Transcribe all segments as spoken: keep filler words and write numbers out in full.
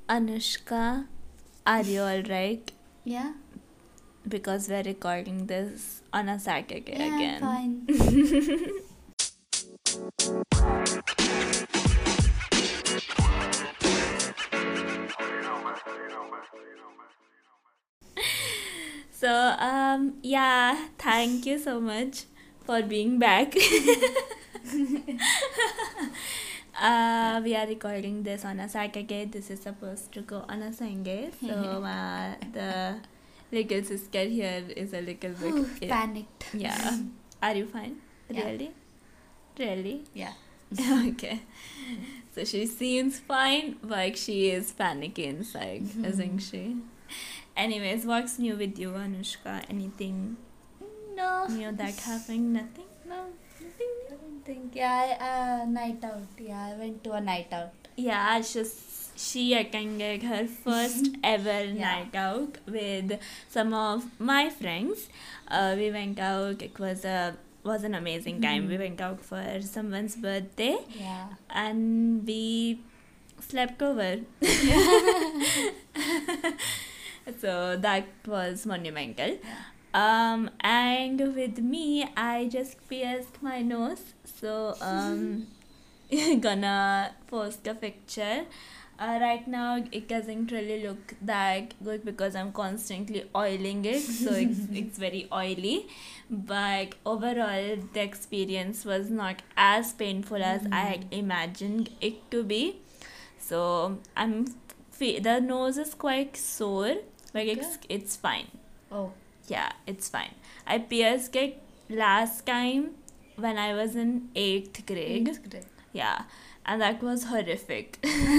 Anushka, are you alright? Yeah, Because we're recording this on a Saturday yeah, I'm again. fine. So, um, yeah, thank you so much for being back. uh, we are recording this on a Saturday. This is supposed to go on a Sunday. So, uh, the little sister here is a little Whew, bit. Panicked. Yeah. Are you fine? Yeah. Really? Really? Yeah. Okay. So she seems fine, but she is panicky inside, isn't she? Anyways, what's new with you, Anushka? Anything No. new that happened? Nothing? No, nothing. I don't think. Yeah, I, uh, night out. Yeah, I went to a night out. Yeah, just she attended her first ever Yeah. night out with some of my friends. Uh, we went out. It was a was an amazing time. We went out for someone's birthday, Yeah. and we slept over. So that was monumental. Um, and with me, I just pierced my nose. So um, gonna post a picture. Uh, right now, it doesn't really look that good because I'm constantly oiling it, so it's, it's very oily. But overall, the experience was not as painful as I had imagined it to be. So I'm fe- the nose is quite sore, but it's it's fine. Oh. Yeah, it's fine. I pierced it last time when I was in eighth grade. Eighth grade. Yeah, and that was horrific.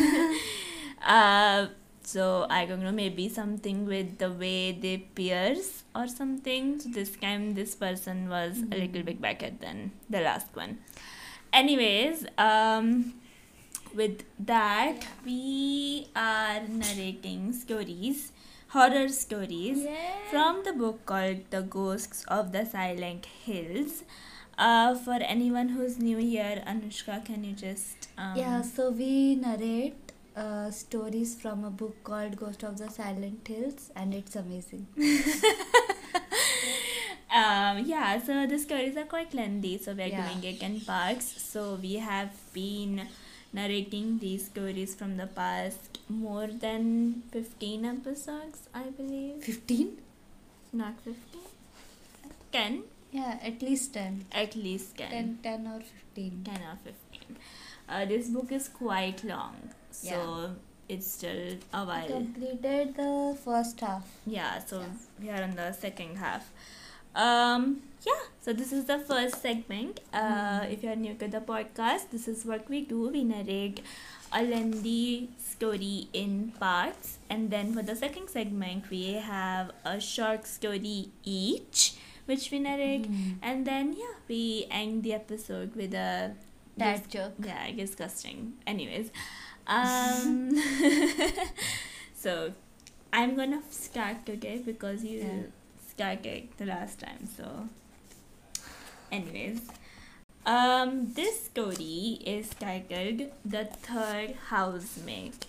uh, so I don't know, maybe something with the way they pierce or something. So this time, this person was a little bit better than the last one. Anyways, um, with that, we are narrating stories, horror stories Yeah. from the book called The Ghosts of the Silent Hills. Uh, for anyone who's new here, Anushka, can you just um, Yeah, so we narrate uh, stories from a book called Ghost of the Silent Hills, and it's amazing. um, yeah, so the stories are quite lengthy, so we're Yeah. doing it in parts. So we have been narrating these stories from the past more than fifteen episodes, I believe. fifteen? Not fifteen? ten? Yeah, at least ten. At least ten. ten, ten or fifteen. ten or fifteen. Uh, this book is quite long, so it's still a while. Completed the first half. Yeah, so Yeah. we are on the second half. Um, yeah, so this is the first segment. Uh, If you're new to the podcast, this is what we do. We narrate a lengthy story in parts, and then for the second segment, we have a short story each, which we narrate, and then yeah, we end the episode with a Dad joke. yeah, disgusting. Anyways, um, so I'm gonna start today because you Yeah. started the last time. So, anyways, um, this story is titled "The Third Housemate."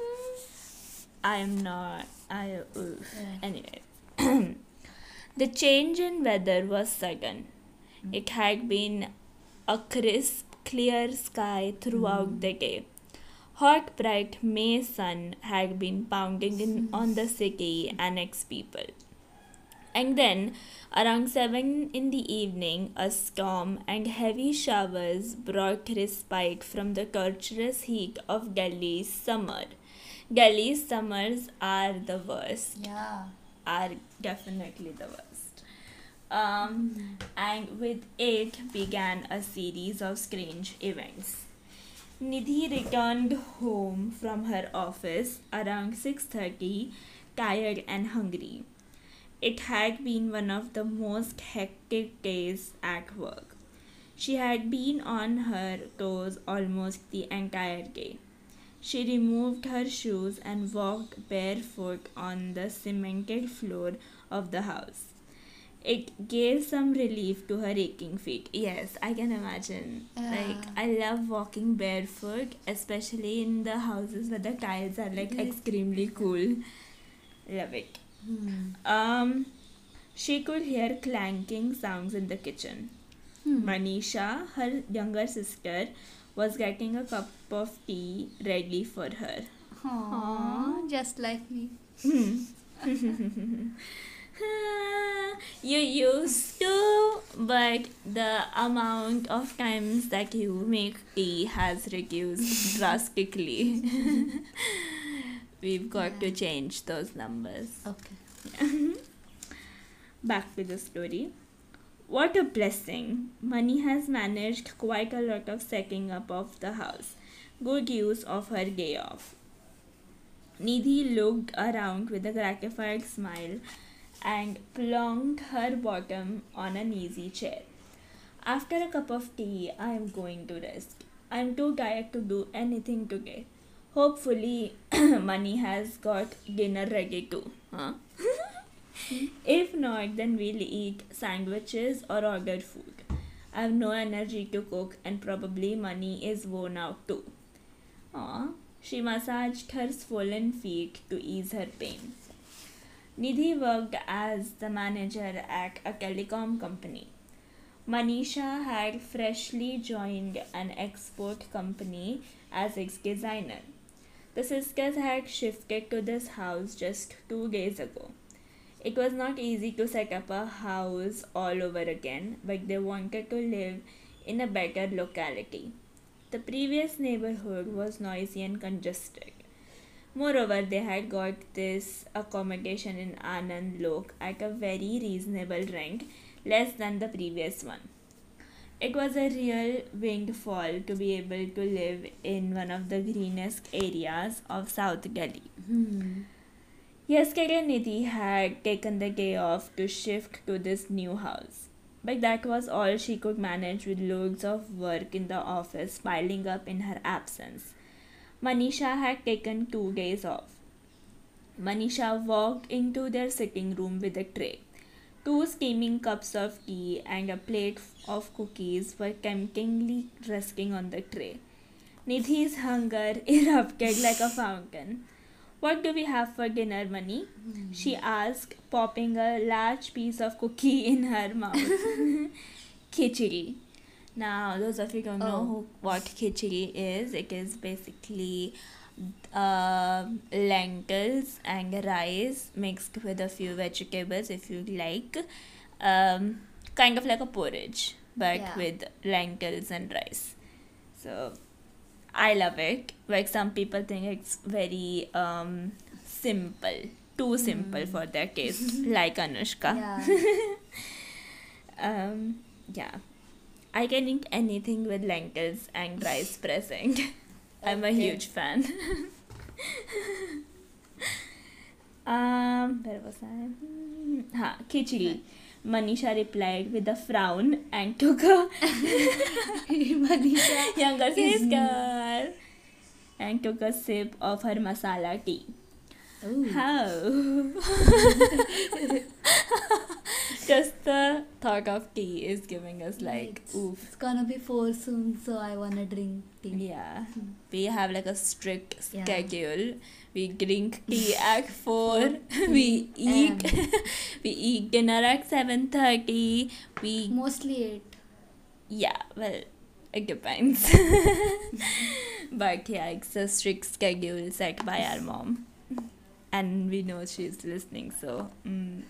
I'm not. I. Oof. Yeah. Anyway, the change in weather was sudden. It had been a crisp, clear sky throughout the day. Hot, bright May sun had been pounding in on the city and its people. And then, around seven in the evening, a storm and heavy showers brought respite from the torturous heat of Delhi's summer. Delhi's summers are the worst, Yeah. are definitely the worst. Um, and with it began a series of strange events. Nidhi returned home from her office around six thirty, tired and hungry. It had been one of the most hectic days at work. She had been on her toes almost the entire day. She removed her shoes and walked barefoot on the cemented floor of the house. It gave some relief to her aching feet. Yes, I can imagine. Like, Yeah. I love walking barefoot, especially in the houses where the tiles are like Yes. extremely cool. Love it. Hmm. Um, she could hear clanking sounds in the kitchen. Hmm. Manisha, her younger sister, was getting a cup of tea ready for her. Aww, just like me. You used to, but the amount of times that you make tea has reduced drastically. We've got to Yeah. change those numbers. Okay. Back to the story. What a blessing! Money has managed quite a lot of setting up of the house. Good use of her day off. Nidhi looked around with a gratified smile and plonked her bottom on an easy chair. After a cup of tea, I am going to rest. I am too tired to do anything today. Hopefully, Money has got dinner ready too. Huh? If not, then we'll eat sandwiches or order food. I have no energy to cook, and probably Money is worn out too. Aw, she massaged her swollen feet to ease her pain. Nidhi worked as the manager at a telecom company. Manisha had freshly joined an export company as its designer. The sisters had shifted to this house just two days ago. It was not easy to set up a house all over again, but they wanted to live in a better locality. The previous neighborhood was noisy and congested. Moreover, they had got this accommodation in Anand Lok at a very reasonable rent, less than the previous one. It was a real windfall to be able to live in one of the greenest areas of South Delhi. Hmm. Yesterday, Nidhi had taken the day off to shift to this new house. But that was all she could manage with loads of work in the office piling up in her absence. Manisha had taken two days off. Manisha walked into their sitting room with a tray. Two steaming cups of tea and a plate of cookies were temptingly resting on the tray. Nidhi's hunger erupted like a fountain. What do we have for dinner, Mani? She asked, popping a large piece of cookie in her mouth. Khichdi. Now, those of you who don't know Oh. who, what khichdi is, it is basically uh, lentils and rice mixed with a few vegetables if you like. Um, kind of like a porridge, but Yeah. with lentils and rice. So, I love it. Like some people think it's very um, simple, too simple for their taste, like Anushka. Yeah. Um, yeah, I can eat anything with lentils and rice present. I'm a Okay. huge fan. um, where was I? Hmm, Ha, khichdi. Manisha replied with a frown and took a Manisha younger is- sister and took a sip of her masala tea. Ooh. How? Just the thought of tea is giving us like It's- oof. It's gonna be four soon, so I wanna drink tea. Yeah, we have like a strict Yeah. schedule. We drink tea at four. We eat. we eat dinner at seven thirty. We Mostly eight. yeah. Well, it depends. But yeah, it's a strict schedule set by our mom, and we know she's listening. So, mm.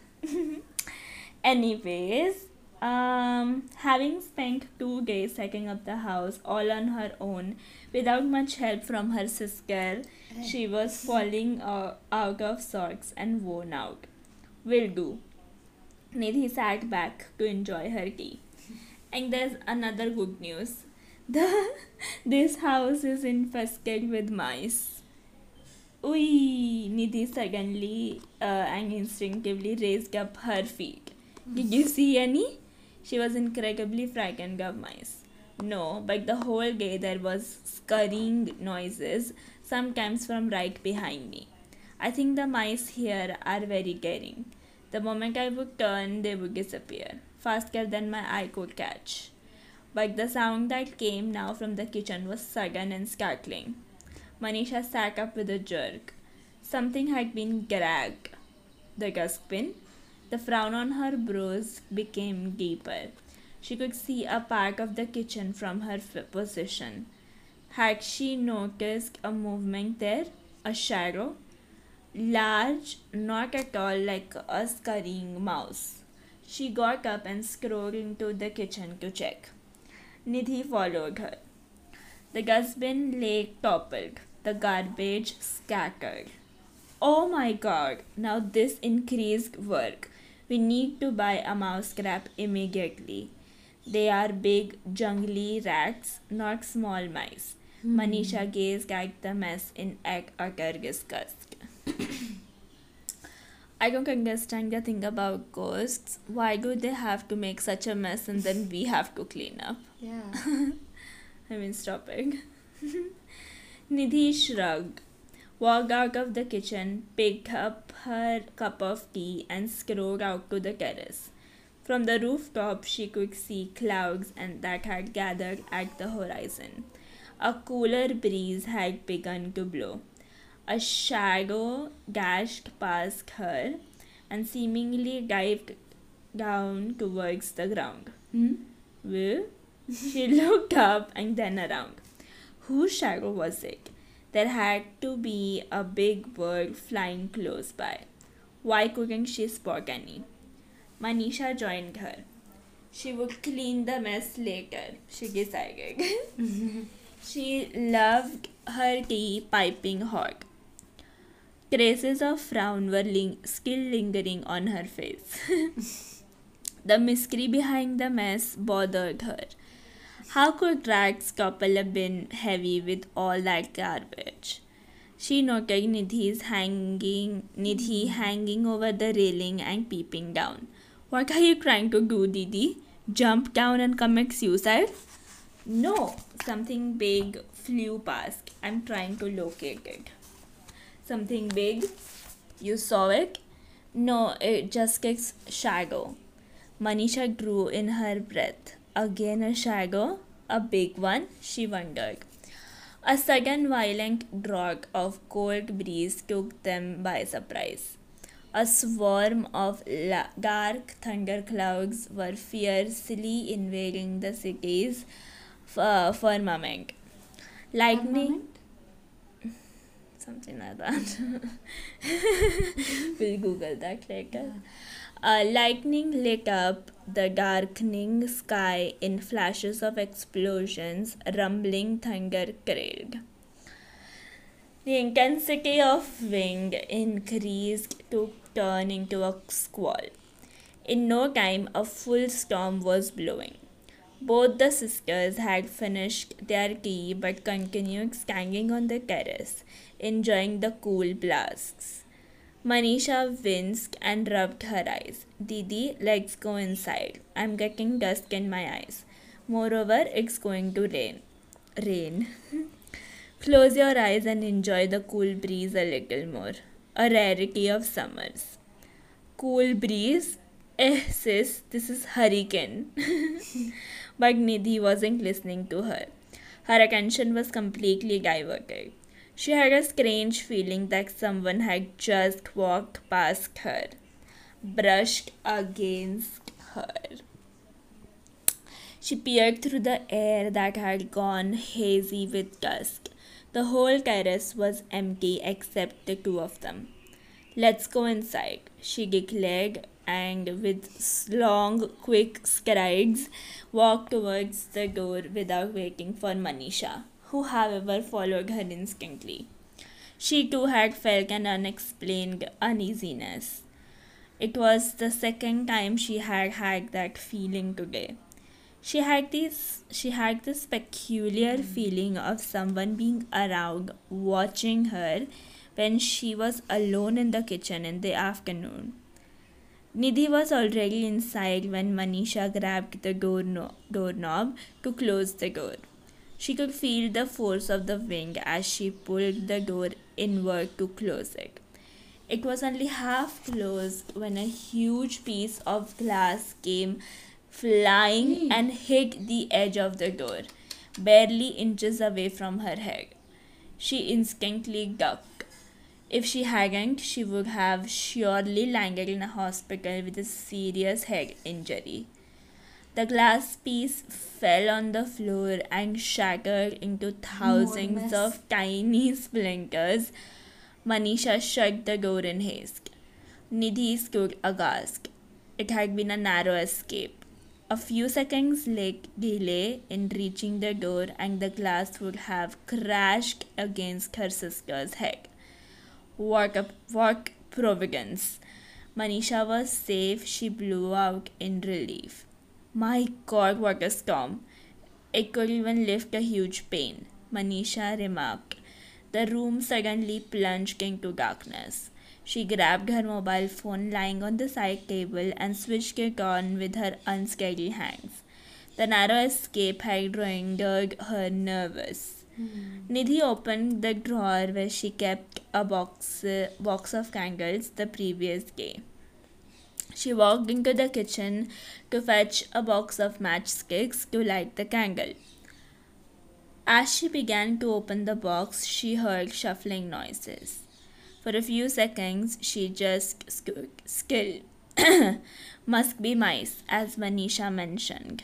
anyways, um, having spent two days setting up the house all on her own without much help from her sister, she was falling uh, out of sorts and worn out. Will do. Nidhi sat back to enjoy her tea. And there's another good news. The this house is infested with mice. Ui! Nidhi suddenly uh, and instinctively raised up her feet. Did you see any? She was incredibly frightened of mice. No, but the whole day there was scurrying noises, sometimes from right behind me. I think the mice here are very caring. The moment I would turn, they would disappear, faster than my eye could catch. But the sound that came now from the kitchen was sudden and startling. Manisha sat up with a jerk. Something had been grabbed. The dustbin. The frown on her brows became deeper. She could see a part of the kitchen from her f- position. Had she noticed a movement there? A shadow? Large, not at all like a scurrying mouse. She got up and strode into the kitchen to check. Nidhi followed her. The dustbin lay toppled, the garbage scattered. Oh my god, now this increased work. We need to buy a mouse trap immediately. They are big, jungly rats, not small mice. Manisha gazed at the mess in utter disgust. I don't understand the thing about ghosts. Why do they have to make such a mess and then we have to clean up? Yeah. I mean, stop it. Nidhi shrugged, walked out of the kitchen, picked up her cup of tea, and strode out to the terrace. From the rooftop, she could see clouds and that had gathered at the horizon. A cooler breeze had begun to blow. A shadow dashed past her and seemingly dived down towards the ground. Hmm? Well, she looked up and then around. Whose shadow was it? There had to be a big bird flying close by. Why couldn't she spot any? Manisha joined her. She would clean the mess later, she decided. She loved her tea piping hot. Traces of frown were ling- still lingering on her face. The mystery behind the mess bothered her. How could rats couple a bin heavy with all that garbage? She noted Nidhi's hanging, Nidhi hanging over the railing and peeping down. What are you trying to do, Didi? Jump down and commit suicide? No, something big flew past. I'm trying to locate it. Something big? You saw it? No, it just its shadow. Manisha drew in her breath. Again a shadow? A big one? She wondered. A sudden violent draught of cold breeze took them by surprise. A swarm of la- dark thunderclouds were fiercely invading the city's f- firmament. Lightning, something like that. We'll Google that later. Uh, lightning lit up the darkening sky in flashes of explosions, rumbling thunder trailed. The intensity of wind increased to turn into a squall. In no time, a full storm was blowing. Both the sisters had finished their tea but continued standing on the terrace, enjoying the cool blasts. Manisha winced and rubbed her eyes. Didi, let's go inside. I'm getting dust in my eyes. Moreover, it's going to rain. Rain. Close your eyes and enjoy the cool breeze a little more. A rarity of summers. Cool breeze? Eh, sis, this is hurricane. But Nidhi wasn't listening to her. Her attention was completely diverted. She had a strange feeling that someone had just walked past her, brushed against her. She peered through the air that had gone hazy with dusk. The whole terrace was empty except the two of them. Let's go inside, she declared, and with long, quick strides walked towards the door without waiting for Manisha, who, however, followed her instantly. She too had felt an unexplained uneasiness. It was the second time she had had that feeling today. She had this she had this peculiar feeling of someone being around watching her when she was alone in the kitchen in the afternoon. Nidhi was already inside when Manisha grabbed the door no- doorknob to close the door. She could feel the force of the wind as she pulled the door inward to close it. It was only half closed when a huge piece of glass came flying and hit the edge of the door, barely inches away from her head. She instantly ducked. If she hadn't, she would have surely landed in a hospital with a serious head injury. The glass piece fell on the floor and shattered into thousands of tiny splinters. Manisha shut the door in haste. Nidhi stood aghast. It had been a narrow escape. A few seconds late delay in reaching the door, and the glass would have crashed against her sister's head. What a what providence! Manisha was safe. She blew out in relief. My God, what a storm! It could even lift a huge pain, Manisha remarked. The room suddenly plunged into darkness. She grabbed her mobile phone lying on the side table and switched it on with her unsteady hands. The narrow escape had rendered her nervous. Nidhi opened the drawer where she kept a box, uh, box of candles the previous day. She walked into the kitchen to fetch a box of matchsticks to light the candle. As she began to open the box, she heard shuffling noises. For a few seconds, she just stood still. Must be mice, as Manisha mentioned.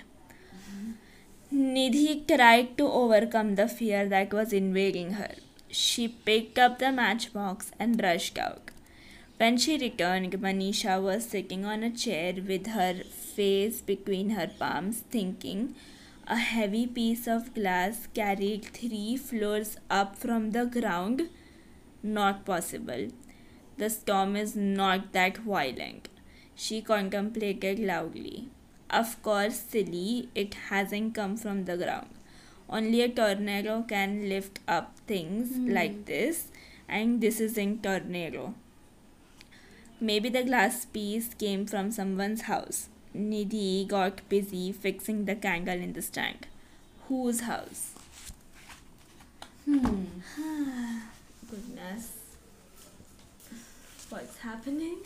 Nidhi tried to overcome the fear that was invading her. She picked up the matchbox and rushed out. When she returned, Manisha was sitting on a chair with her face between her palms, thinking. A heavy piece of glass carried three floors up from the ground? Not possible. The storm is not that violent. She contemplated loudly. Of course, silly, it hasn't come from the ground. Only a tornado can lift up things like this, and this isn't tornado. Maybe the glass piece came from someone's house. Nidhi got busy fixing the candle in the stand. Whose house? Hmm. Goodness. What's happening?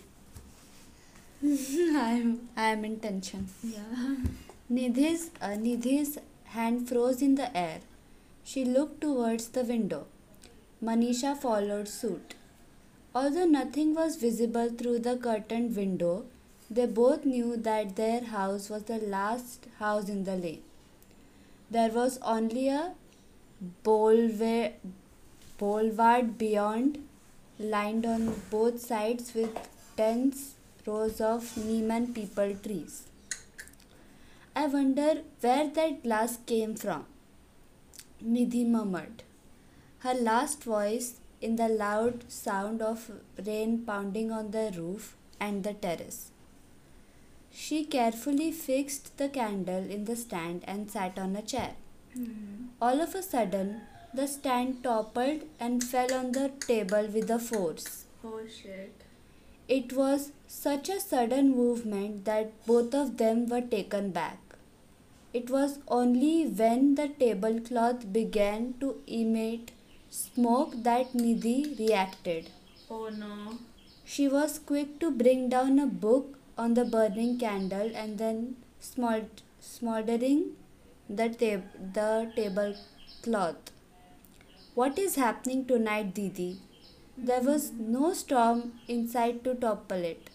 I'm I'm in tension. Yeah. Nidhi's uh, Nidhi's hand froze in the air. She looked towards the window. Manisha followed suit. Although nothing was visible through the curtained window, they both knew that their house was the last house in the lane. There was only a boulevard, boulevard beyond, lined on both sides with dense rows of Neiman people trees. I wonder where that glass came from, Nidhi murmured, her last voice in the loud sound of rain pounding on the roof and the terrace. She carefully fixed the candle in the stand and sat on a chair. All of a sudden, the stand toppled and fell on the table with a force. Oh shit. It was such a sudden movement that both of them were taken back. It was only when the tablecloth began to emit smoke that Nidhi reacted. Oh no. She was quick to bring down a book on the burning candle and then smold- smoldering the, tab- the tablecloth. What is happening tonight, Didi? There was no storm inside to topple it.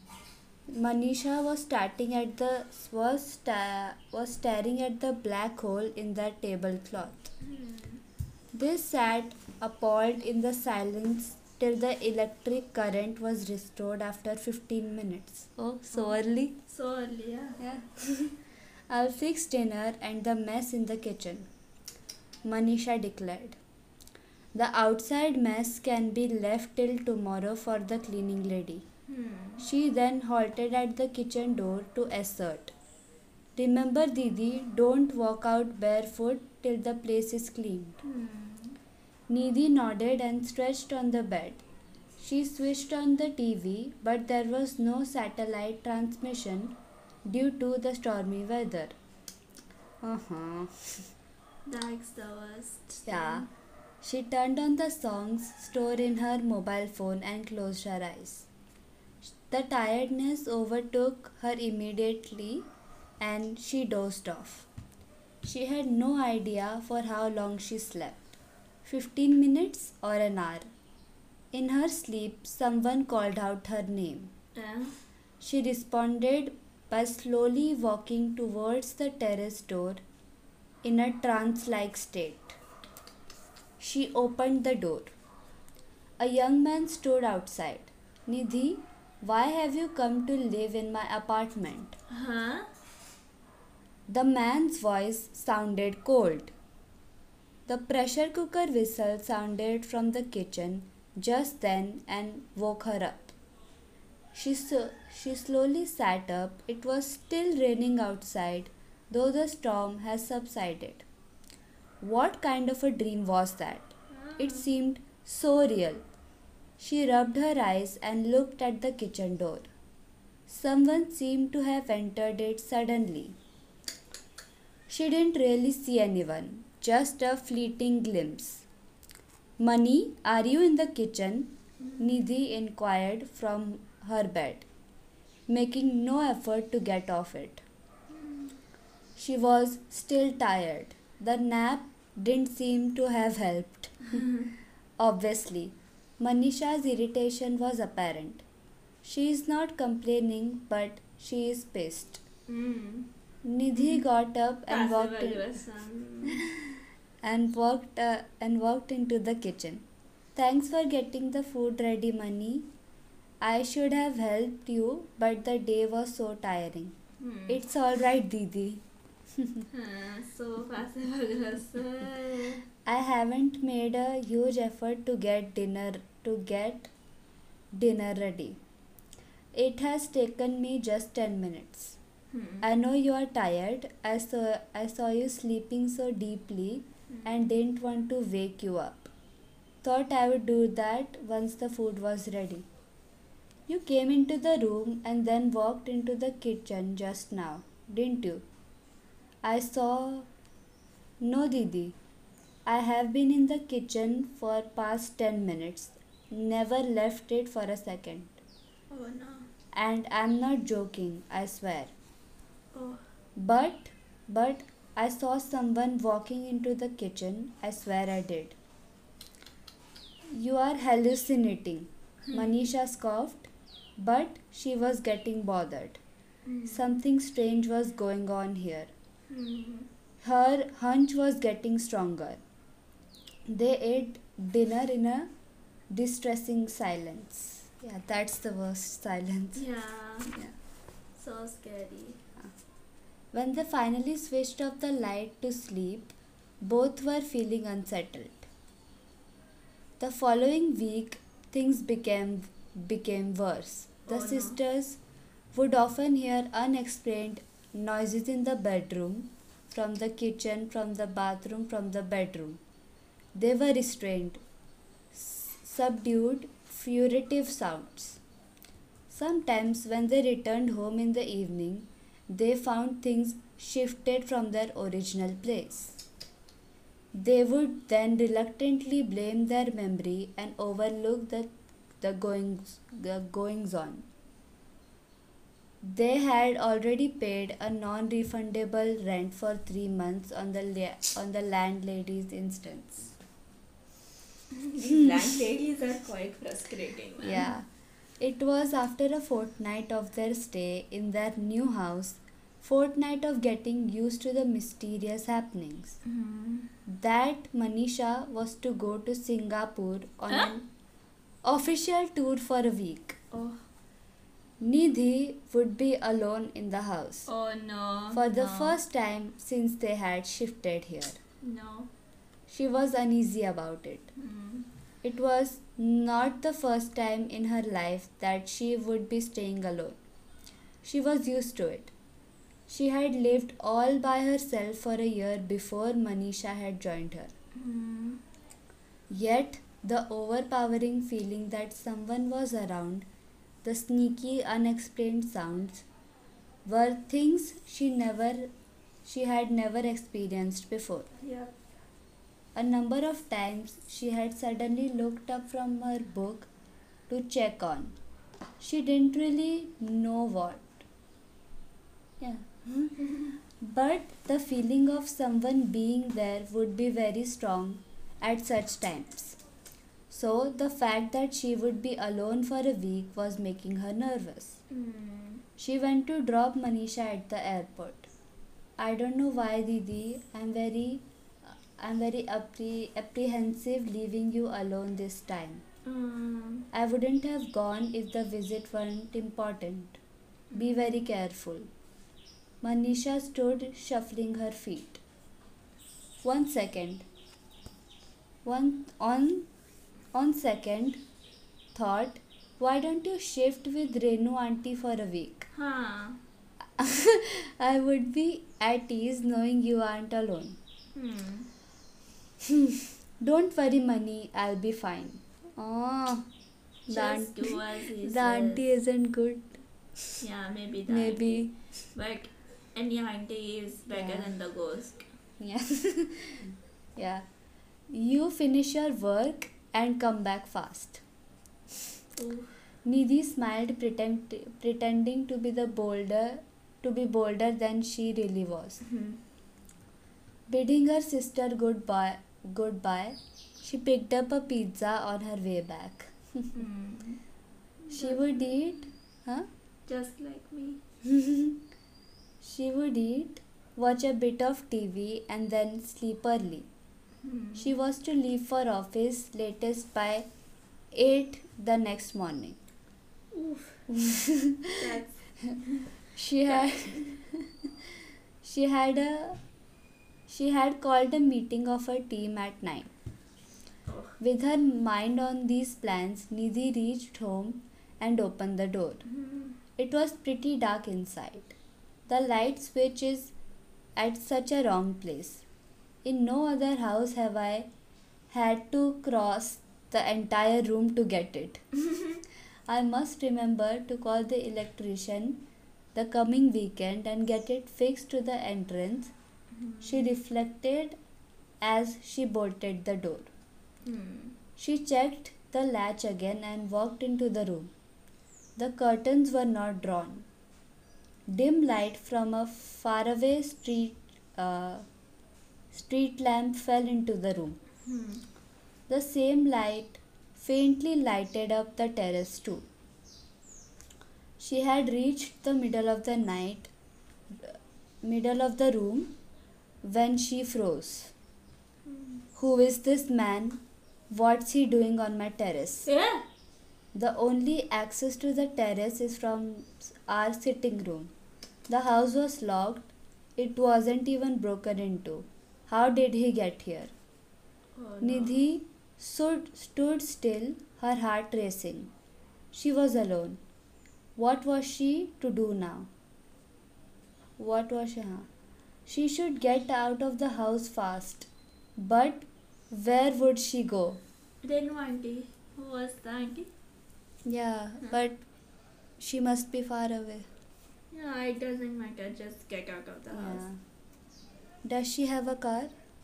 Manisha was starting at the was sta- was staring at the black hole in the tablecloth. They sat appalled in the silence till the electric current was restored after fifteen minutes. Oh, so early? So early, yeah. Yeah. I'll fix dinner and the mess in the kitchen, Manisha declared. The outside mess can be left till tomorrow for the cleaning lady. She then halted at the kitchen door to assert, remember, Didi, don't walk out barefoot till the place is cleaned. Nidhi nodded and stretched on the bed. She switched on the T V, but there was no satellite transmission due to the stormy weather. Uh-huh. That's the worst. Yeah. She turned on the songs stored in her mobile phone and closed her eyes. The tiredness overtook her immediately and she dozed off. She had no idea for how long she slept, fifteen minutes or an hour. In her sleep, someone called out her name. Yeah. She responded by slowly walking towards the terrace door in a trance like state. She opened the door. A young man stood outside. Nidhi, why have you come to live in my apartment? Huh? The man's voice sounded cold. The pressure cooker whistle sounded from the kitchen just then and woke her up. She, so, she slowly sat up. It was still raining outside, though the storm has subsided. What kind of a dream was that? It seemed so real. She rubbed her eyes and looked at the kitchen door. Someone seemed to have entered it suddenly. She didn't really see anyone, just a fleeting glimpse. Mani, are you in the kitchen? Nidhi inquired from her bed, making no effort to get off it. She was still tired. The nap didn't seem to have helped. Obviously, Manisha's irritation was apparent. She is not complaining, but she is pissed. Mm. Nidhi got up and Passive walked in, aggressive. and walked uh, and walked into the kitchen. Thanks for getting the food ready, Mani. I should have helped you, but the day was so tiring. Hmm. It's all right, Didi. Huh, so passive aggressive. I haven't made a huge effort to get dinner to get dinner ready. It has taken me just ten minutes. Hmm. I know you are tired. I saw I saw you sleeping so deeply and didn't want to wake you up. Thought I would do that once the food was ready. You came into the room and then walked into the kitchen just now, didn't you? I saw. No, Didi. I have been in the kitchen for past ten minutes. Never left it for a second. Oh no. And I'm not joking, I swear. Oh. But, but I saw someone walking into the kitchen. I swear I did. You are hallucinating, Manisha scoffed, but she was getting bothered. Hmm. Something strange was going on here. Hmm. Her hunch was getting stronger. They ate dinner in a distressing silence. Yeah, that's the worst silence. Yeah. Yeah. So scary. When they finally switched off the light to sleep, both were feeling unsettled. The following week, things became became worse. The Oh, no. sisters would often hear unexplained noises in the bedroom, from the kitchen, from the bathroom, from the bedroom. They were restrained, s- subdued, furtive sounds. Sometimes, when they returned home in the evening, they found things shifted from their original place. They would then reluctantly blame their memory and overlook the, the goings the goings on. They had already paid a non-refundable rent for three months on the la- on the landlady's instance. These landladies are quite frustrating, man. Yeah, it was after a fortnight of their stay in their new house, fortnight of getting used to the mysterious happenings, Hmm. that Manisha was to go to Singapore on Huh? an official tour for a week. Oh. Nidhi would be alone in the house Oh no. for the no. first time since they had shifted here. No. She was uneasy about it. Hmm. It was not the first time in her life that she would be staying alone. She was used to it. She had lived all by herself for a year before Manisha had joined her. Hmm. Yet, the overpowering feeling that someone was around, the sneaky, unexplained sounds, were things she never, she had never experienced before. Yeah. A number of times she had suddenly looked up from her book to check on. She didn't really know what. Yeah. But the feeling of someone being there would be very strong at such times. So the fact that she would be alone for a week was making her nervous. Hmm. She went to drop Manisha at the airport. I don't know why, Didi. I'm very, I'm very appre- apprehensive leaving you alone this time. Um, I wouldn't have gone if the visit weren't important. Be very careful. Manisha stood shuffling her feet. One second. One on on second thought, why don't you shift with Renu auntie for a week? huh. I would be at ease knowing you aren't alone. Hmm. Don't worry, Mani, I'll be fine. Oh, the, Just auntie, do as he the says. auntie isn't good. Yeah, maybe that. Maybe. But any auntie is better Yeah. than the ghost. Yeah. Yeah. You finish your work and come back fast. Ooh. Nidhi smiled, pretend, pretending to be the bolder, to be bolder than she really was. Hmm. Bidding her sister goodbye, goodbye, she picked up a pizza on her way back. Hmm. She would eat, huh? Just like me. She would eat, watch a bit of T V, and then sleep early. Hmm. She was to leave for office latest by eight the next morning. Oof. That's She had she had a she had called a meeting of her team at nine. oh. With her mind on these plans, Nidhi reached home and opened the door. Hmm. It was pretty dark inside. The light switch is at such a wrong place. In no other house have I had to cross the entire room to get it. I must remember to call the electrician the coming weekend and get it fixed to the entrance, she reflected as she bolted the door. Hmm. She checked the latch again and walked into the room. The curtains were not drawn. Dim light from a faraway street uh, street lamp fell into the room. Hmm. The same light faintly lighted up the terrace too. She had reached the middle of the night, middle of the room, when she froze. Who is this man? What's he doing on my terrace? Yeah. The only access to the terrace is from our sitting room. The house was locked. It wasn't even broken into. How did he get here? Oh, no. Nidhi stood, stood still, her heart racing. She was alone. What was she to do now? What was she? Huh? She should get out of the house fast. But where would she go? Renu auntie. Who was the auntie? Yeah, but she must be far away. Yeah, it doesn't matter. Just get out of the house. Yeah. Does she have a car?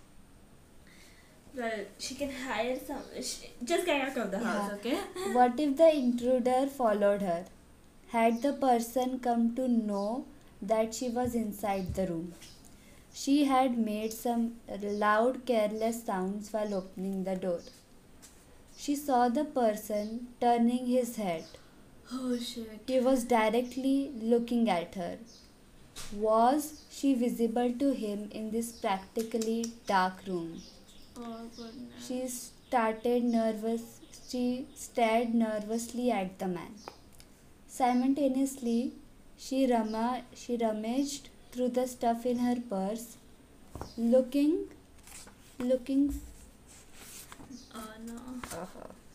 Well, she can hire some. She, just get out of the house, Yeah. okay? What if the intruder followed her? Had the person come to know that she was inside the room? She had made some loud, careless sounds while opening the door. She saw the person turning his head. Oh shit. He was directly looking at her. Was she visible to him in this practically dark room? Oh goodness. She started nervous. She stared nervously at the man. Simultaneously, she, rama, she rummaged through the stuff in her purse, looking, looking. Oh no.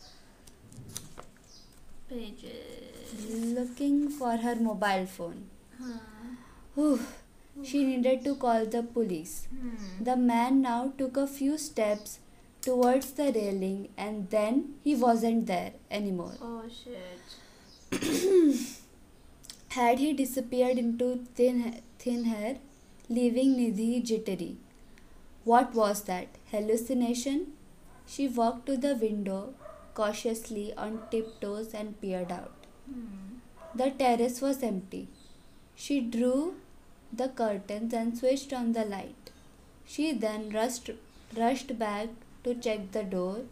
Pages. Looking for her mobile phone. Huh. Whew. She needed to call the police. Hmm. The man now took a few steps towards the railing and then he wasn't there anymore. Oh shit. Had he disappeared into thin, thin hair, leaving Nidhi jittery. What was that? Hallucination? She walked to the window cautiously on tiptoes and peered out. The terrace was empty. She drew the curtains and switched on the light. She then rushed, rushed back to check the door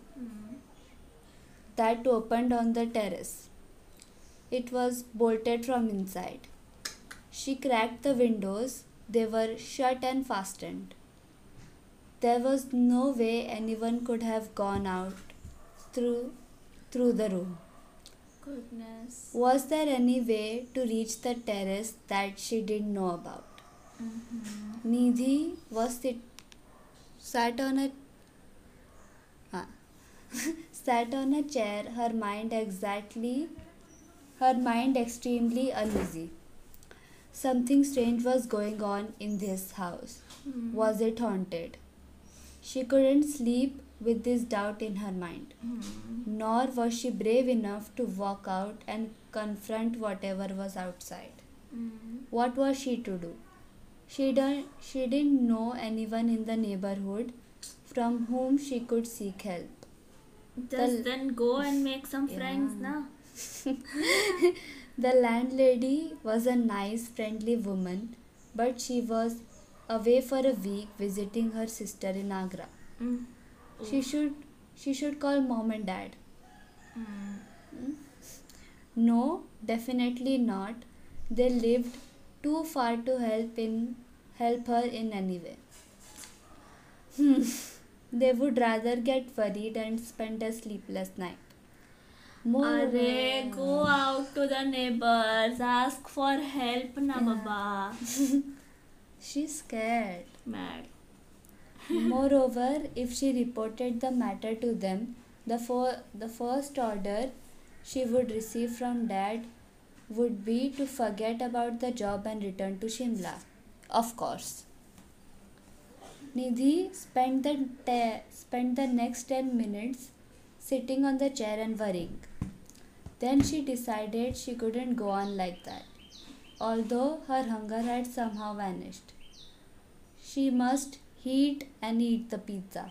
that opened on the terrace. It was bolted from inside. She cracked the windows, they were shut and fastened. There was no way anyone could have gone out through, through the room. Goodness. Was there any way to reach the terrace that she didn't know about? Mm-hmm. Nidhi was sit, sat on a ah, sat on a chair, her mind exactly her mind extremely uneasy. Something strange was going on in this house. Mm-hmm. Was it haunted? She couldn't sleep with this doubt in her mind. Mm-hmm. Nor was she brave enough to walk out and confront whatever was outside. Mm-hmm. What was she to do? She, don't, she didn't know anyone in the neighborhood from whom she could seek help. Just The- then go and make some friends Yeah. now. The landlady was a nice, friendly woman, but she was away for a week visiting her sister in Agra. Mm. She should she should call mom and dad. Mm. No, definitely not. They lived too far to help in help her in any way. Hmm. They would rather get worried and spend a sleepless night. Arey, go out to the neighbors, ask for help na Yeah. baba. She's scared. Mad. Moreover, if she reported the matter to them, the, fir- the first order she would receive from dad would be to forget about the job and return to Shimla. Of course. Nidhi spent the, te- spent the next ten minutes sitting on the chair and worrying. Then she decided she couldn't go on like that, although her hunger had somehow vanished. She must heat and eat the pizza.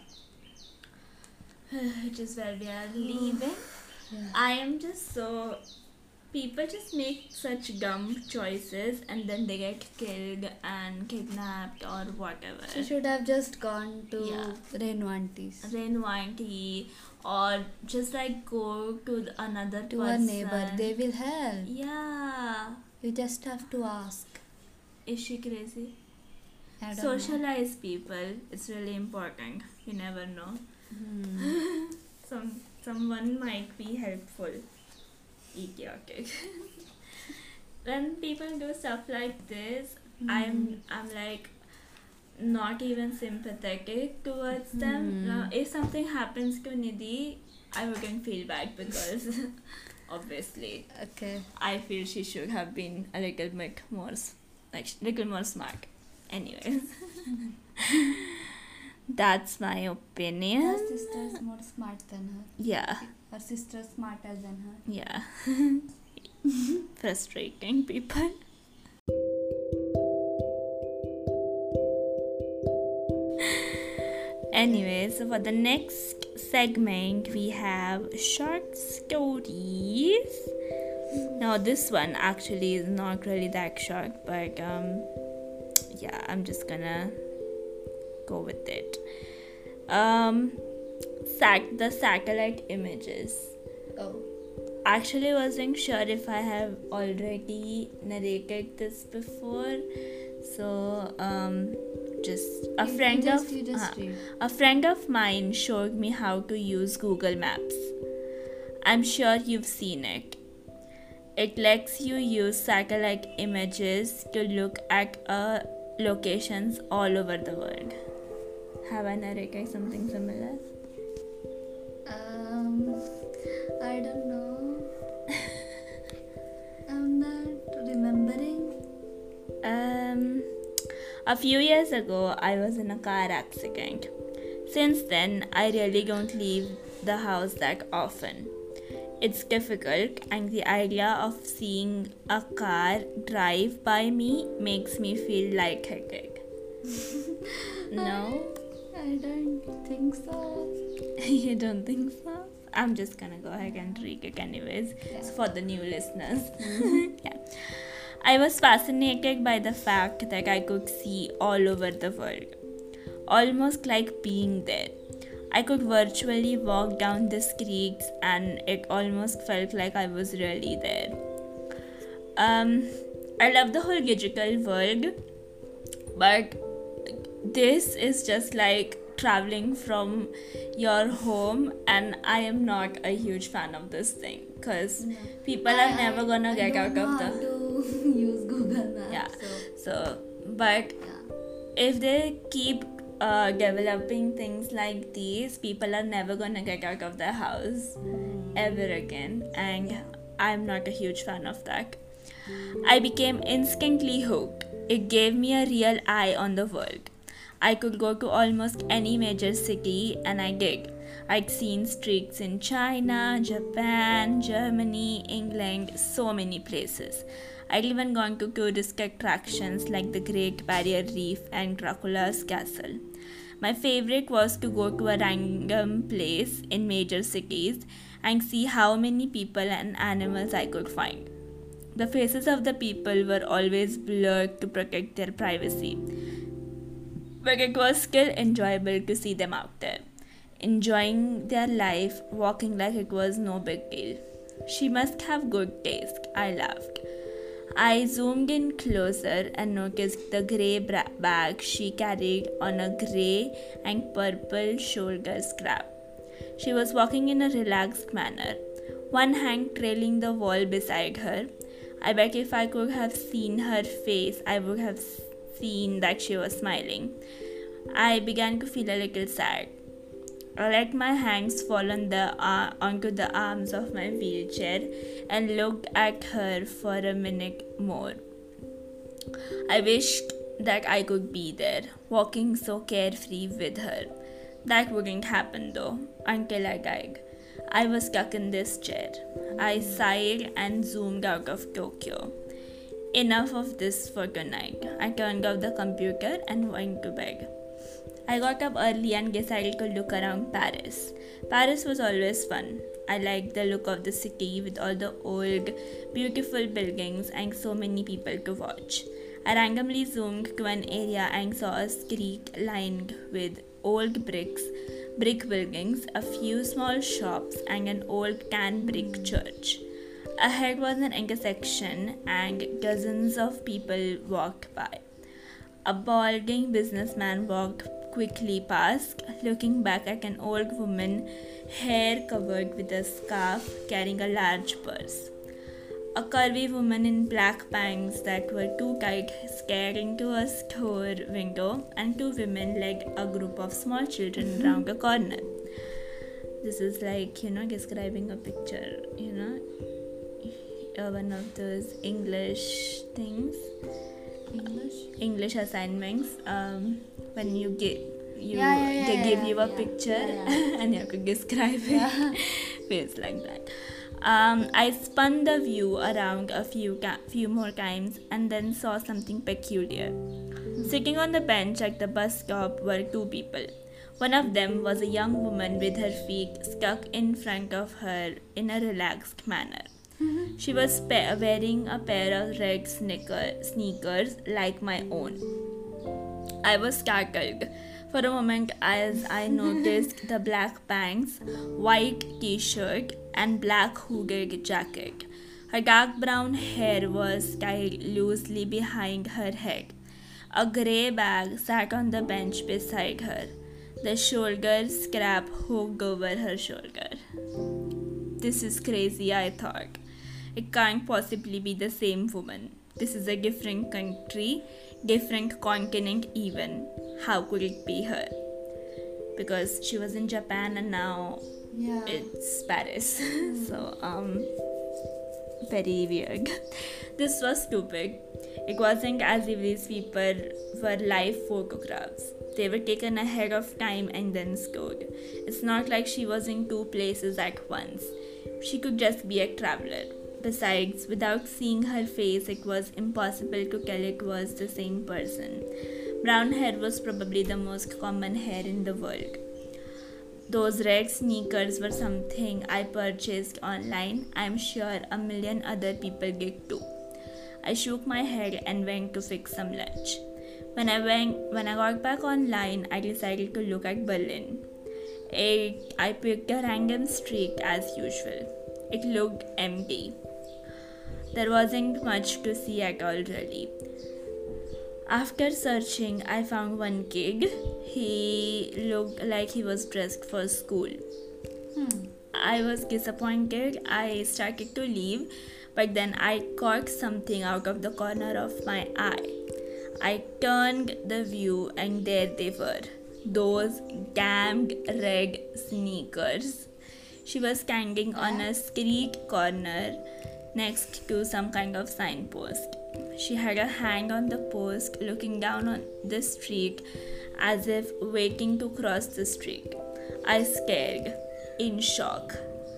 It is where we are leaving. I am just so. People just make such dumb choices and then they get killed and kidnapped or whatever. She should have just gone to Yeah. Renu aunties. Rain auntie or just like go to the- another To person. a neighbor, they will help. Yeah. You just have to ask. Is she crazy? I don't Socialize people. It's really important. You never know. know. Hmm. Some someone might be helpful. Idiotic. When people do stuff like this, I'm I'm like not even sympathetic towards them. Hmm. Now, if something happens to Nidhi, I wouldn't feel bad because obviously Okay. I feel she should have been a little bit more, s- like little more smart. Anyways, that's my opinion. Her sister is more smart than her. Yeah, Her sister is smarter than her. yeah. Frustrating people. Anyways, for the next segment, we have short stories. Now, this one actually is not really that short, but um, yeah, I'm just gonna go with it. Um, sat- the satellite images. Oh. Actually, wasn't sure if I have already narrated this before, so um, just a You- you friend just- of you just uh, read. a friend of mine showed me how to use Google Maps. I'm sure you've seen it. It lets you use satellite images to look at uh, locations all over the world. Have I narrated something similar? Um, I don't know. I'm not remembering. Um, a few years ago, I was in a car accident. Since then, I really don't leave the house that often. It's difficult, and the idea of seeing a car drive by me makes me feel lightheaded. No? I don't think so. You don't think so? I'm just gonna go ahead and read it anyways. Yeah. It's for the new listeners. Yeah. I was fascinated by the fact that I could see all over the world, almost like being there. I could virtually walk down the streets and it almost felt like I was really there. Um, I love the whole digital world, but this is just like traveling from your home, and I am not a huge fan of this thing because No. people I- are never I- gonna I get don't out know of how the to use Google Maps. yeah. So, So, but yeah. if they keep uh, developing things like these, people are never gonna get out of their house ever again, and I'm not a huge fan of that. I became instantly hooked. It gave me a real eye on the world. I could go to almost any major city, and I did. I'd seen streaks in China, Japan, Germany, England, so many places. I'd even gone to tourist attractions like the Great Barrier Reef and Dracula's Castle. My favorite was to go to a random place in major cities and see how many people and animals I could find. The faces of the people were always blurred to protect their privacy, but it was still enjoyable to see them out there, enjoying their life, walking like it was no big deal. She must have good taste, I laughed. I zoomed in closer and noticed the grey bra- bag she carried on a grey and purple shoulder strap. She was walking in a relaxed manner, one hand trailing the wall beside her. I bet if I could have seen her face, I would have seen that she was smiling. I began to feel a little sad. I let my hands fall on the uh, onto the arms of my wheelchair and looked at her for a minute more. I wished that I could be there, walking so carefree with her. That wouldn't happen though, until I died. I was stuck in this chair. I sighed and zoomed out of Tokyo. Enough of this for tonight. I turned off the computer and went to bed. I got up early and decided to look around Paris. Paris was always fun. I liked the look of the city with all the old, beautiful buildings and so many people to watch. I randomly zoomed to an area and saw a street lined with old bricks, brick buildings, a few small shops, and an old tan brick church. Ahead was an intersection, and dozens of people walked by. A balding businessman walked quickly past, looking back at an old woman, hair covered with a scarf, carrying a large purse. A curvy woman in black pants that were too tight stared into a store window, and two women led a group of small children round a corner. This is like, you know, describing a picture, you know, uh, one of those English things. English? English assignments, um, when you get you Yeah, yeah, yeah, they give yeah, you a yeah, picture yeah, yeah. and you have to describe it. Yeah. Feels like that. Um, I spun the view around a few ca- few more times and then saw something peculiar. Sitting on the bench at the bus stop were two people. One of them was a young woman with her feet stuck in front of her in a relaxed manner. She was pa- wearing a pair of red sneaker- sneakers like my own. I was startled for a moment as I noticed the black pants, white t-shirt, and black hooded jacket. Her dark brown hair was tied loosely behind her head. A grey bag sat on the bench beside her, the shoulder strap hooked over her shoulder. This is crazy, I thought. It can't possibly be the same woman. This is a different country, different continent even. How could it be her? Because she was in Japan and now Yeah. it's Paris. So, um, very weird. This was stupid. It wasn't as if these people were live photographs. They were taken ahead of time and then stored. It's not like she was in two places at once. She could just be a traveler. Besides, without seeing her face, it was impossible to tell it was the same person. Brown hair was probably the most common hair in the world. Those red sneakers were something I purchased online. I'm sure a million other people did too. I shook my head and went to fix some lunch. When I went, when I got back online, I decided to look at Berlin. It, I picked a random street as usual. It looked empty. There wasn't much to see at all, really. After searching, I found one kid. He looked like he was dressed for school. Hmm. I was disappointed. I started to leave, but then I caught something out of the corner of my eye. I turned the view, and there they were. Those damned red sneakers. She was standing on a street corner next to some kind of signpost. She had a hand on the post, looking down on the street as if waiting to cross the street. I stared, in shock.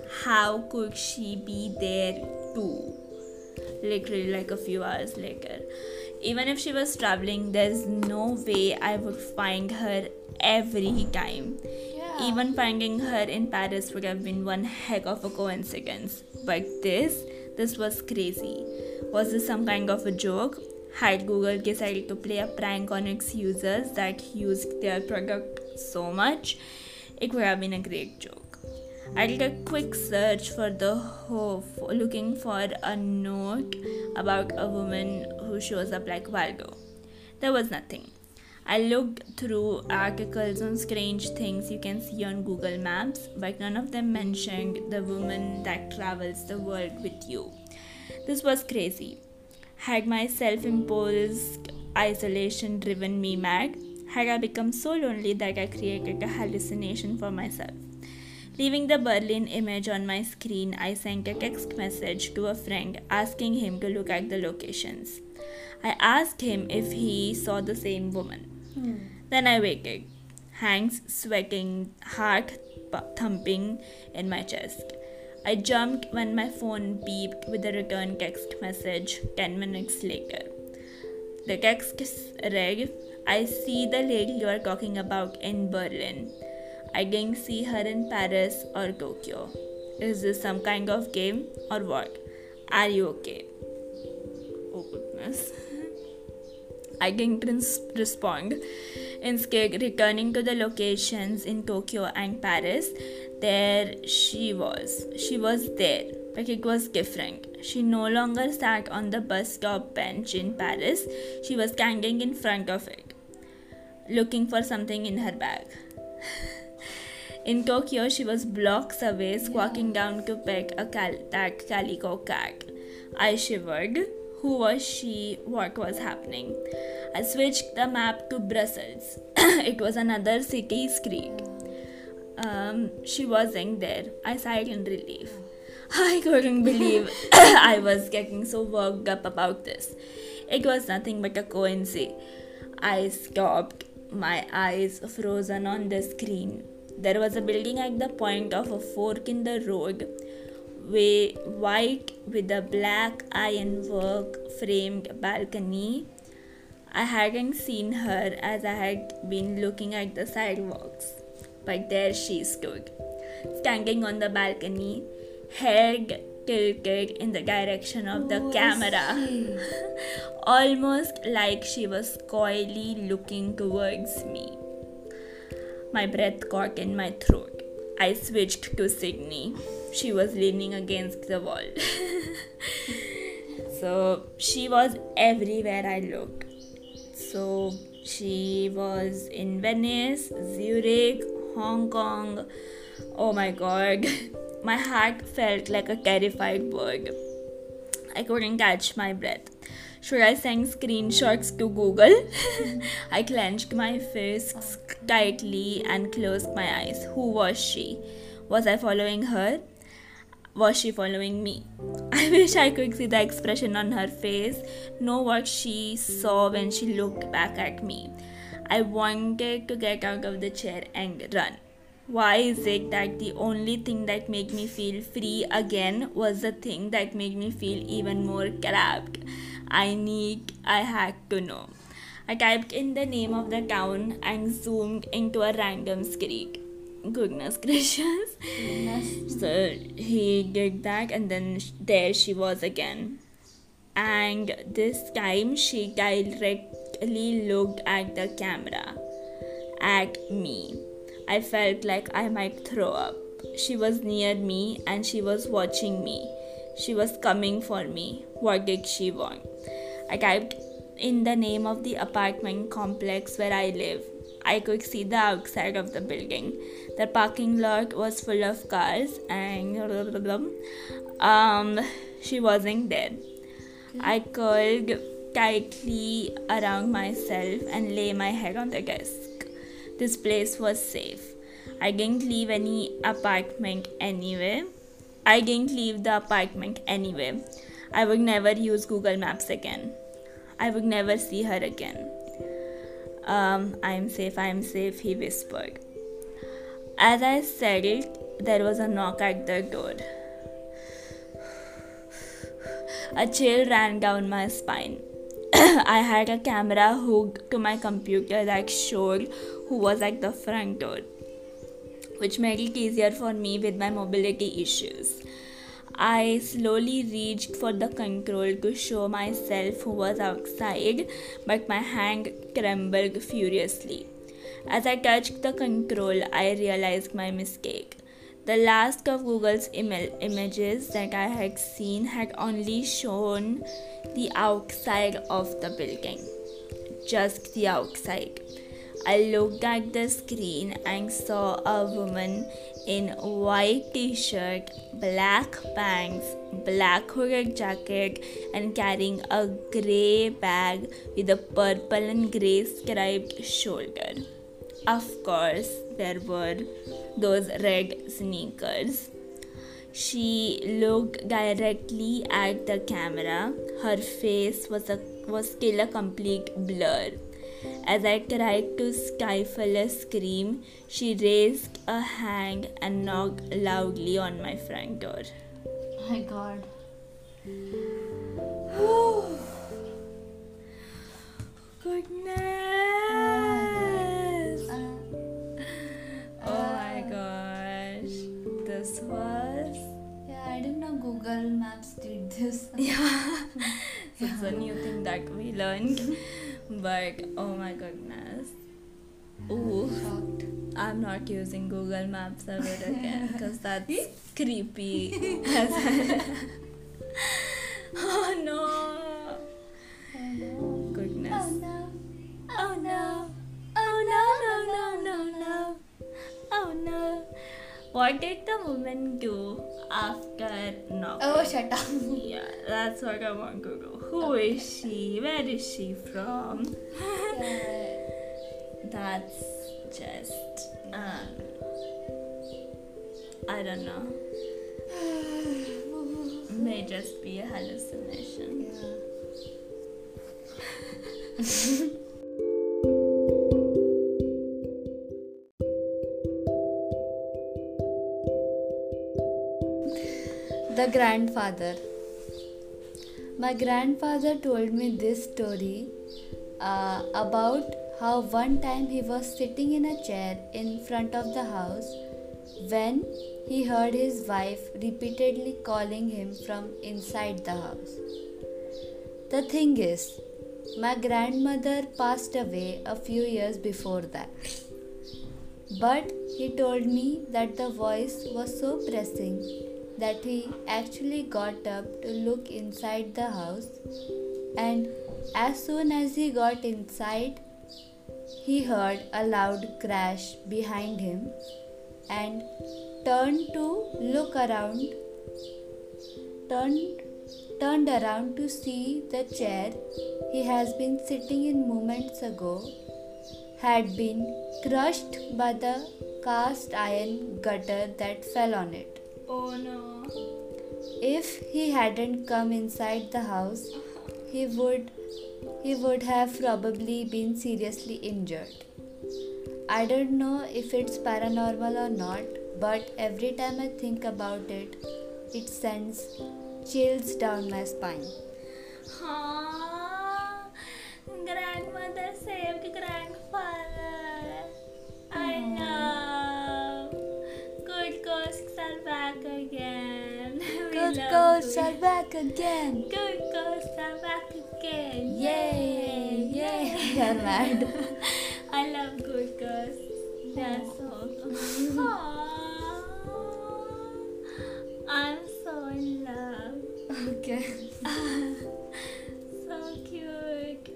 How could she be there too? Literally, like a few hours later. Even if she was traveling, there's no way I would find her every time. Yeah. Even finding her in Paris would have been one heck of a coincidence. But this, this was crazy. Was this some kind of a joke? Had Google decided to play a prank on its users that used their product so much? It would have been a great joke. I did a quick search for the hope, looking for a note about a woman who shows up like Waldo. There was nothing. I looked through articles on strange things you can see on Google Maps, but none of them mentioned the woman that travels the world with you. This was crazy. Had my self-imposed isolation driven me mad? Had I become so lonely that I created a hallucination for myself? Leaving the Berlin image on my screen, I sent a text message to a friend asking him to look at the locations. I asked him if he saw the same woman. Hmm. Then I waited, hands sweating, heart thumping in my chest. I jumped when my phone beeped with a return text message ten minutes later. The text read, I see the lady you are talking about in Berlin. I didn't see her in Paris or Tokyo. Is this some kind of game or what? Are you okay? Oh goodness. I didn't res- respond. Instead, returning to the locations in Tokyo and Paris, there she was. She was there, but it was different. She no longer sat on the bus stop bench in Paris. She was standing in front of it, looking for something in her bag. In Tokyo, she was blocks away, squawking down to pet a cal- that calico cat. I shivered. Who was she? What was happening? I switched the map to Brussels. It was another city street. Um, she wasn't there. I sighed in relief. I couldn't believe I was getting so worked up about this. It was nothing but a coincidence. I stopped, my eyes frozen on the screen. There was a building at the point of a fork in the road, way white with a black ironwork framed balcony. I hadn't seen her as I had been looking at the sidewalks, but there she stood, standing on the balcony, head tilted in the direction of the Who is camera, she? almost like she was coyly looking towards me. My breath caught in my throat. I switched to Sydney. She was leaning against the wall. So she was everywhere I looked. So she was in Venice, Zurich, Hong Kong. Oh my god. My heart felt like a terrified bird. I couldn't catch my breath. Should I send screenshots to Google? I clenched my fists tightly and closed my eyes. Who was she? Was I following her? Was she following me? I wish I could see the expression on her face, know what she saw when she looked back at me. I wanted to get out of the chair and run. Why is it that the only thing that made me feel free again was the thing that made me feel even more trapped? I need, I had to know. I typed in the name of the town and zoomed into a random street. Goodness gracious. Goodness. So he did that, and then sh- there she was again. And this time she directly looked at the camera, at me. I felt like I might throw up. She was near me and she was watching me. She was coming for me. What did she want? I typed in the name of the apartment complex where I live. I could see the outside of the building. The parking lot was full of cars and um she wasn't there. I curled tightly around myself and lay my head on the desk. This place was safe. I didn't leave any apartment anyway. I didn't leave the apartment anyway. I would never use Google Maps again. I would never see her again. Um, I'm safe, I'm safe, he whispered. As I said it, there was a knock at the door. A chill ran down my spine. I had a camera hooked to my computer that showed who was at the front door, which made it easier for me with my mobility issues. I slowly reached for the control to show myself who was outside, but my hand trembled furiously. As I touched the control, I realized my mistake. The last of Google's Im- images that I had seen had only shown the outside of the building, just the outside. I looked at the screen and saw a woman in white t-shirt, black pants, black hooded jacket, and carrying a grey bag with a purple and grey striped shoulder. Of course, there were those red sneakers. She looked directly at the camera. Her face was a was still a complete blur. As I tried to stifle a scream, she raised a hand and knocked loudly on my front door. My God. Goodness! Uh, Oh my gosh. This was. yeah, I didn't know Google Maps did this. Yeah. So it's a new thing that we learned. But oh my goodness. Ooh. Shocked. I'm not using Google Maps ever again because that's creepy. As well. Oh no. Oh no. Goodness. Oh no. Oh no. Oh no, no, no, no, no. Oh no. What did the woman do after knocking? Oh, shut up. Yeah, that's what I want to do. Who is she? Where is she from? Yeah. That's just, um, I don't know. May just be a hallucination. Yeah. The grandfather. My grandfather told me this story uh, about how one time he was sitting in a chair in front of the house when he heard his wife repeatedly calling him from inside the house. The thing is, my grandmother passed away a few years before that. But he told me that the voice was so pressing that he actually got up to look inside the house, and as soon as he got inside, he heard a loud crash behind him and turned to look around, turned, turned around to see the chair he has been sitting in moments ago had been crushed by the cast iron gutter that fell on it. Oh no. If he hadn't come inside the house, he would he would have probably been seriously injured. I don't know if it's paranormal or not, but every time I think about it, it sends chills down my spine. Aww. Grandmother are back again. Good ghosts are back again. Yay! Yay! We are mad. I love good ghosts. They're so good. Aww. I'm so in love. Okay. So cute.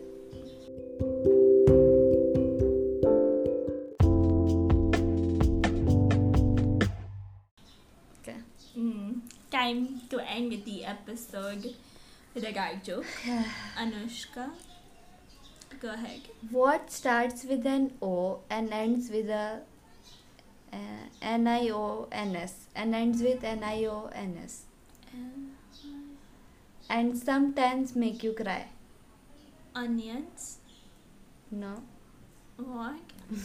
Okay. Mm, time to end the episode with a gag joke. Anushka, go ahead. What starts with an O and ends with a uh, N I O N S and ends with N I O N S and sometimes make you cry? Onions. No. What?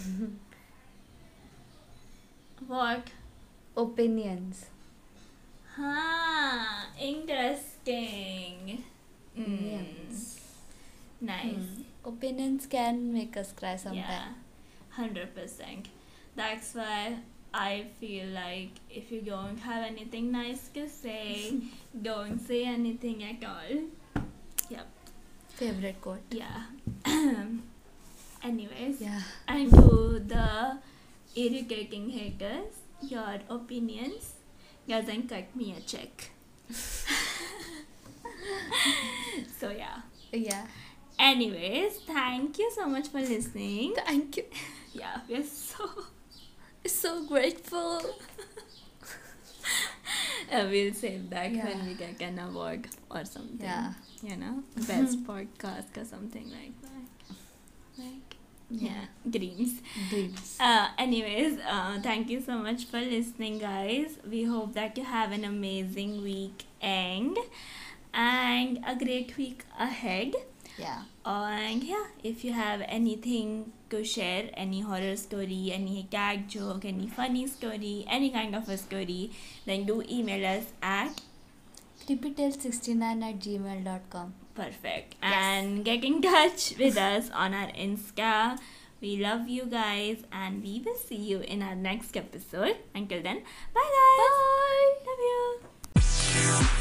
What? Opinions. Ah, interesting. Mm. Opinions. Nice. Hmm. Opinions can make us cry Yeah, sometimes. hundred percent. That's why I feel like if you don't have anything nice to say, don't say anything at all. Yep. Favorite quote. Yeah. Anyways, Yeah. and to the irritating haters, your opinions doesn't cut me a check. So yeah. Yeah. Anyways, thank you so much for listening. Thank you. Yeah, we're so So grateful. uh, we'll save that Yeah. when we get an award or something. Yeah. You know, best podcast or something like that. Like, yeah, dreams. Dreams. Uh, anyways, uh, thank you so much for listening, guys. We hope that you have an amazing weekend and a great week ahead. Yeah. And yeah, if you have anything to share, any horror story, any gag joke, any funny story, any kind of a story, then do email us at creepytale sixty-nine at gmail dot com. perfect and get in touch with us on our Insta. We love you guys and we will see you in our next episode. Until then, bye guys. Bye. Love you.